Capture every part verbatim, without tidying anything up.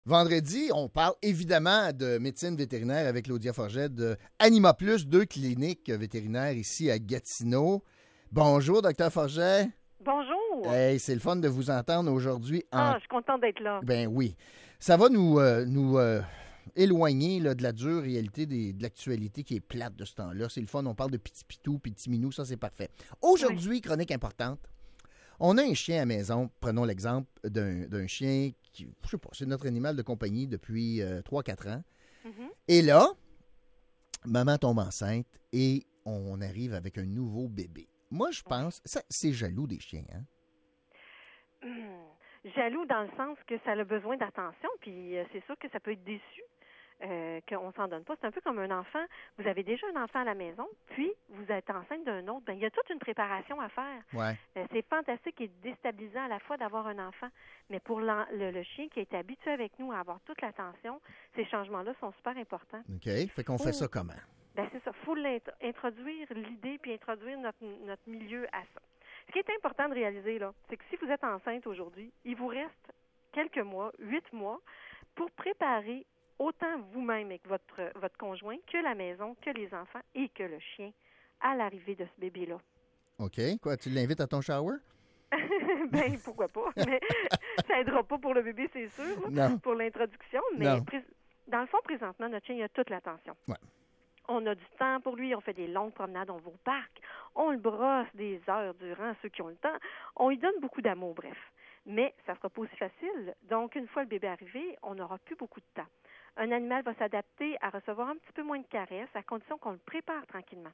Vendredi, on parle évidemment de médecine vétérinaire avec Claudia Forget de Anima Plus, deux cliniques vétérinaires ici à Gatineau. Bonjour, docteur Forget. Bonjour. Hey, c'est le fun de vous entendre aujourd'hui. En... Ah, je suis contente d'être là. Ben oui. Ça va nous, euh, nous euh, éloigner là, de la dure réalité des, de l'actualité qui est plate de ce temps-là. C'est le fun, on parle de petit pitou, petit minou, ça c'est parfait. Aujourd'hui, oui. Chronique importante. On a un chien à la maison. Prenons l'exemple d'un, d'un chien qui, je sais pas, c'est notre animal de compagnie depuis euh, trois à quatre ans. Mm-hmm. Et là, maman tombe enceinte et on arrive avec un nouveau bébé. Moi, je pense, ça, c'est jaloux des chiens, hein? Mmh. Jaloux dans le sens que ça a besoin d'attention, puis euh, c'est sûr que ça peut être déçu. Euh, qu'on s'en donne pas. C'est un peu comme un enfant. Vous avez déjà un enfant à la maison, puis vous êtes enceinte d'un autre. Ben, il y a toute une préparation à faire. Ouais. Euh, c'est fantastique et déstabilisant à la fois d'avoir un enfant, mais pour le, le chien qui a été habitué avec nous à avoir toute l'attention, ces changements-là sont super importants. OK. Fait qu'on faut, fait ça comment? Ben, c'est ça. Il faut introduire l'idée puis introduire notre, notre milieu à ça. Ce qui est important de réaliser, là, c'est que si vous êtes enceinte aujourd'hui, il vous reste quelques mois, huit mois, pour préparer autant vous-même avec votre, votre conjoint que la maison, que les enfants et que le chien à l'arrivée de ce bébé-là. OK. Quoi, tu l'invites à ton shower? Ben, pourquoi pas. Mais ça n'aidera pas pour le bébé, c'est sûr, non. pour l'introduction. Mais pré- dans le fond, présentement, notre chien, il a toute l'attention. Ouais. On a du temps pour lui, on fait des longues promenades, on va au parc, on le brosse des heures durant, ceux qui ont le temps. On lui donne beaucoup d'amour, bref. Mais ça ne sera pas aussi facile. Donc, une fois le bébé arrivé, on n'aura plus beaucoup de temps. Un animal va s'adapter à recevoir un petit peu moins de caresses à condition qu'on le prépare tranquillement.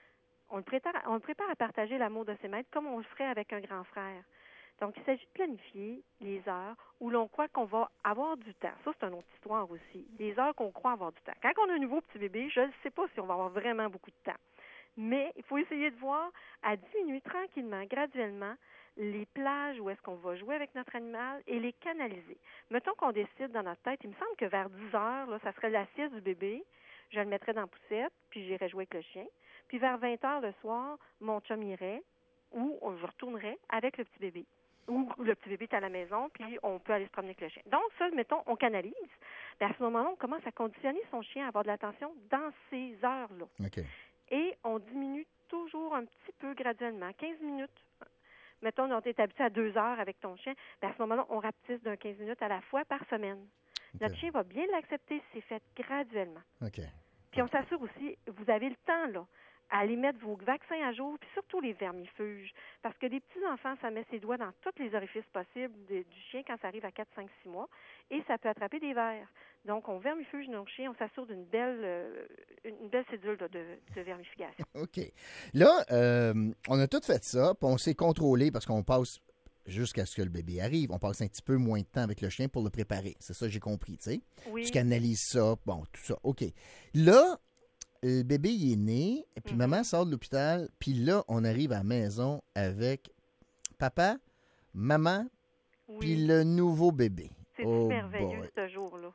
On le prépare, on le prépare à partager l'amour de ses maîtres comme on le ferait avec un grand frère. Donc, il s'agit de planifier les heures où l'on croit qu'on va avoir du temps. Ça, c'est une autre histoire aussi. Les heures qu'on croit avoir du temps. Quand on a un nouveau petit bébé, je ne sais pas si on va avoir vraiment beaucoup de temps. Mais il faut essayer de voir à diminuer tranquillement, graduellement, les plages où est-ce qu'on va jouer avec notre animal et les canaliser. Mettons qu'on décide dans notre tête, il me semble que vers dix heures, là, ça serait la sieste du bébé, je le mettrais dans la poussette, puis j'irais jouer avec le chien. Puis vers vingt heures le soir, mon chum irait ou je retournerais avec le petit bébé. Ou le petit bébé est à la maison, puis on peut aller se promener avec le chien. Donc ça, mettons, on canalise. Bien, à ce moment-là, on commence à conditionner son chien à avoir de l'attention dans ces heures-là. Okay. Et on diminue toujours un petit peu graduellement, quinze minutes. Mettons, on est habitué à deux heures avec ton chien. Bien, à ce moment-là, on rapetisse d'un quinze minutes à la fois par semaine. Okay. Notre chien va bien l'accepter si c'est fait graduellement. Okay. Puis on s'assure aussi, vous avez le temps, là, à aller mettre vos vaccins à jour, puis surtout les vermifuges. Parce que les petits-enfants, ça met ses doigts dans tous les orifices possibles de, du chien quand ça arrive à quatre, cinq, six mois, et ça peut attraper des vers. Donc, on vermifuge nos chiens, on s'assure d'une belle, euh, une belle cédule là, de, de vermification. OK. Là, euh, on a tout fait ça, puis on s'est contrôlé parce qu'on passe jusqu'à ce que le bébé arrive. On passe un petit peu moins de temps avec le chien pour le préparer. C'est ça, j'ai compris, tu sais. Oui. Tu canalises ça, bon, tout ça. OK. Là, le bébé, il est né, et puis mm-hmm. maman sort de l'hôpital, puis là, on arrive à la maison avec papa, maman, oui. puis le nouveau bébé. C'est oh merveilleux, boy. ce jour-là.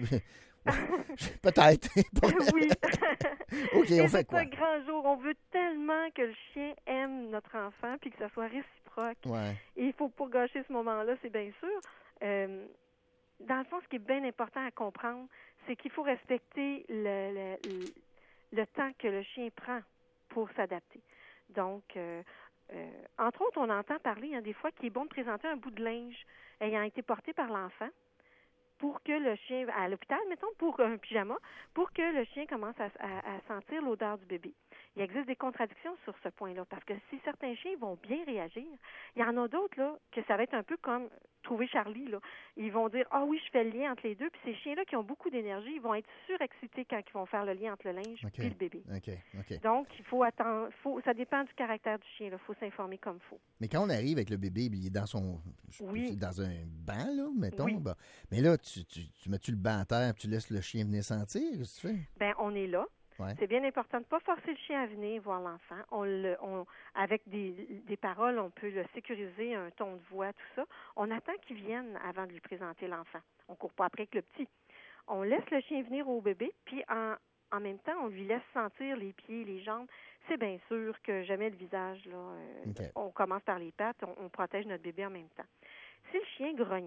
Peut-être. oui. OK, et on fait quoi? C'est un grand jour. On veut tellement que le chien aime notre enfant, puis que ça soit réciproque. Ouais. Et il ne faut pas gâcher ce moment-là, c'est bien sûr. Euh, dans le fond, ce qui est bien important à comprendre, c'est qu'il faut respecter le... le, le le temps que le chien prend pour s'adapter. Donc, euh, euh, entre autres, on entend parler hein, des fois qu'il est bon de présenter un bout de linge ayant été porté par l'enfant pour que le chien, à l'hôpital, mettons, pour un pyjama, pour que le chien commence à, à, à sentir l'odeur du bébé. Il existe des contradictions sur ce point-là, parce que si certains chiens vont bien réagir, il y en a d'autres là que ça va être un peu comme trouver Charlie. Là. Ils vont dire « Ah oui, je fais le lien entre les deux », puis ces chiens-là qui ont beaucoup d'énergie, ils vont être surexcités quand ils vont faire le lien entre le linge okay. et le bébé. Okay. Okay. Donc, il faut attendre, faut, ça dépend du caractère du chien, il faut s'informer comme il faut. Mais quand on arrive avec le bébé, il est dans son oui. dans un banc, là, mettons. Oui. Ben, mais là, tu, tu, tu mets-tu le banc à terre, tu laisses le chien venir sentir? Qu'est-ce que tu fais? Bien, on est là. Ouais. C'est bien important de ne pas forcer le chien à venir voir l'enfant. On le, on, avec des, des paroles, on peut le sécuriser, un ton de voix, tout ça. On attend qu'il vienne avant de lui présenter l'enfant. On ne court pas après avec le petit. On laisse le chien venir au bébé, puis en, en même temps, on lui laisse sentir les pieds, les jambes. C'est bien sûr que jamais le visage, là, euh, okay. on commence par les pattes, on, on protège notre bébé en même temps. Si le chien grognait,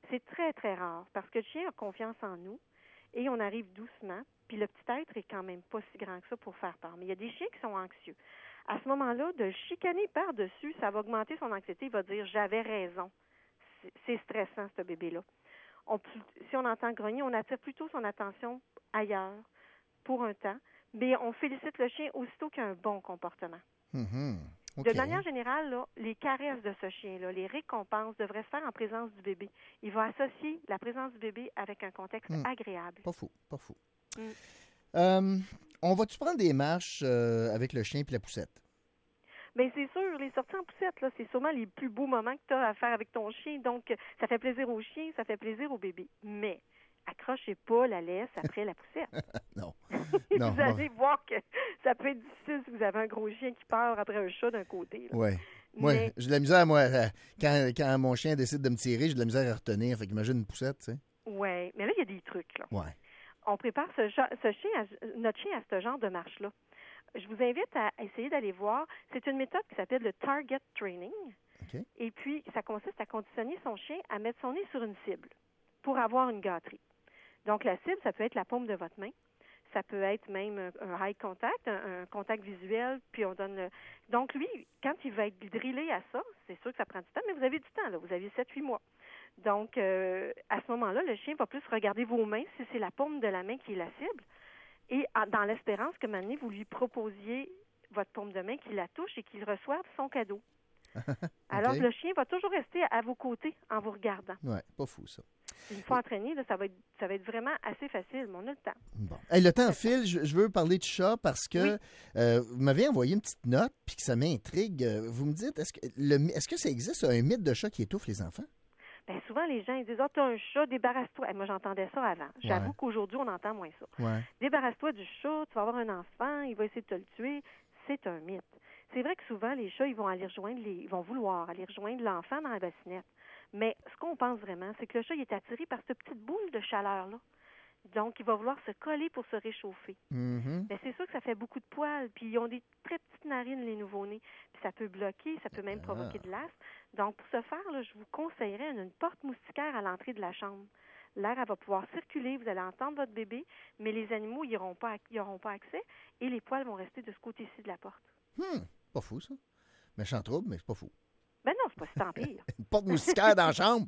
C'est très, très rare parce que le chien a confiance en nous et on arrive doucement. Puis le petit être est quand même pas si grand que ça pour faire peur. Mais il y a des chiens qui sont anxieux. À ce moment-là, de le chicaner par-dessus, ça va augmenter son anxiété. Il va dire « j'avais raison ». C'est stressant, ce bébé-là. On, si on entend grogner, on attire plutôt son attention ailleurs pour un temps. Mais on félicite le chien aussitôt qu'il a un bon comportement. Mm-hmm. Okay. De manière générale, là, les caresses de ce chien-là, les récompenses devraient se faire en présence du bébé. Il va associer la présence du bébé avec un contexte mm. agréable. Pas fou, pas fou. Mm. Euh, on va-tu prendre des marches euh, avec le chien et la poussette? Bien, c'est sûr, les sorties en poussette, là, c'est sûrement les plus beaux moments que tu as à faire avec ton chien. Donc, ça fait plaisir au chien, ça fait plaisir au bébé. Mais, accrochez pas la laisse après la poussette. Non. vous non, allez bon. voir que ça peut être difficile si vous avez un gros chien qui peur après un chat d'un côté. Oui. Moi, Mais... j'ai de la misère, moi, quand, quand mon chien décide de me tirer, j'ai de la misère à retenir. Fait qu'imagine une poussette, tu sais. Oui, mais là, il y a des trucs, là. Oui. On prépare ce, ce chien à, notre chien à ce genre de marche-là. Je vous invite à essayer d'aller voir. C'est une méthode qui s'appelle le Target Training. Okay. Et puis, ça consiste à conditionner son chien à mettre son nez sur une cible pour avoir une gâterie. Donc, la cible, ça peut être la paume de votre main. Ça peut être même un, un eye contact, un, un contact visuel, puis on donne le... Donc, lui, quand il va être drillé à ça, c'est sûr que ça prend du temps, mais vous avez du temps, là. Vous avez sept huit mois. Donc, euh, à ce moment-là, le chien va plus regarder vos mains, si c'est la paume de la main qui est la cible, et dans l'espérance que maintenant, vous lui proposiez votre paume de main, qu'il la touche et qu'il reçoive son cadeau. Okay. Alors, le chien va toujours rester à vos côtés en vous regardant. Oui, pas fou, ça. Une fois entraîné, là, ça va être, ça va être vraiment assez facile, mais on a le temps. Bon. Hey, le temps file. Je, je veux parler de chat parce que oui. euh, vous m'avez envoyé une petite note puis que ça m'intrigue. Vous me dites, est-ce que, le, est-ce que ça existe un mythe de chat qui étouffe les enfants? Bien, souvent, les gens ils disent « Ah, oh, t'as un chat, débarrasse-toi. » Moi, j'entendais ça avant. J'avoue ouais. qu'aujourd'hui, on entend moins ça. Ouais. Débarrasse-toi du chat, tu vas avoir un enfant, il va essayer de te le tuer. C'est un mythe. C'est vrai que souvent, les chats, ils vont aller rejoindre les, ils vont vouloir aller rejoindre l'enfant dans la bassinette. Mais ce qu'on pense vraiment, c'est que le chat, il est attiré par cette petite boule de chaleur-là. Donc, il va vouloir se coller pour se réchauffer. Mm-hmm. Mais c'est sûr que ça fait beaucoup de poils, puis ils ont des très petites narines, les nouveau-nés. Puis ça peut bloquer, ça peut même provoquer de l'asthme. Donc, pour ce faire, là, je vous conseillerais une, une porte moustiquaire à l'entrée de la chambre. L'air, elle va pouvoir circuler, vous allez entendre votre bébé, mais les animaux, ils n'auront pas, ils auront pas accès et les poils vont rester de ce côté-ci de la porte. Hmm, pas fou, ça. Méchant trouble, mais c'est pas fou. Ben non, c'est pas si tant pire. Une porte moustiquaire dans la chambre.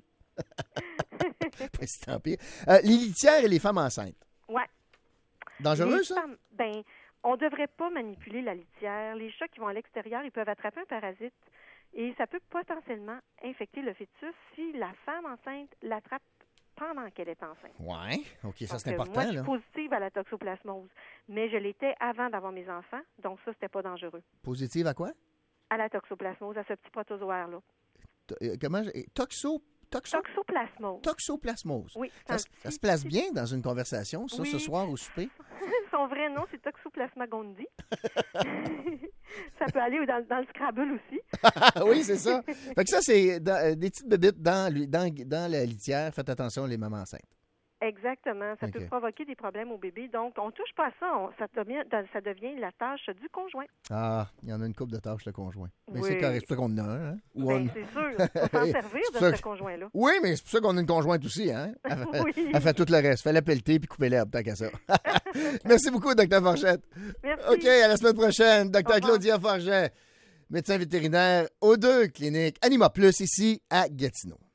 Pas si tant pire. Euh, les litières et les femmes enceintes. Ouais. Dangereux, les ça? Femmes, ben, on ne devrait pas manipuler la litière. Les chats qui vont à l'extérieur, ils peuvent attraper un parasite et ça peut potentiellement infecter le fœtus si la femme enceinte l'attrape pendant qu'elle est enceinte. Oui, OK, ça, donc, c'est important. Moi, je suis là. positive à la toxoplasmose, mais je l'étais avant d'avoir mes enfants, donc ça, c'était pas dangereux. Positive à quoi? À la toxoplasmose, à ce petit protozoaire-là. T- comment? Toxo... Toxo... Toxoplasmose. Toxoplasmose. Oui. Ça, petit, ça se place bien dans une conversation, ça, oui. ce soir au souper? Son vrai nom, c'est Toxoplasma gondii. Ça peut aller dans, dans le Scrabble aussi. Oui, c'est ça. Fait que ça, c'est dans, des petites bébites dans, dans, dans la litière. Faites attention, les mamans enceintes. Exactement. Ça okay. peut provoquer des problèmes au bébé. Donc, on ne touche pas à ça. On, ça, devient, ça devient la tâche du conjoint. Ah, il y en a une couple de tâches, le conjoint. Mais oui. c'est correct. C'est pour ça qu'on en a un. Hein? Ben, on... c'est sûr. Il faut s'en servir de ce que... conjoint-là. Oui, mais c'est pour ça qu'on a une conjointe aussi. Hein? Elle, oui. elle fait tout le reste. Fais la pelleter puis couper l'herbe, tant qu'à ça. Merci beaucoup, docteur Forchette. Merci. OK, à la semaine prochaine. docteur Claudia Forget, médecin vétérinaire aux deux cliniques Anima Plus ici à Gatineau.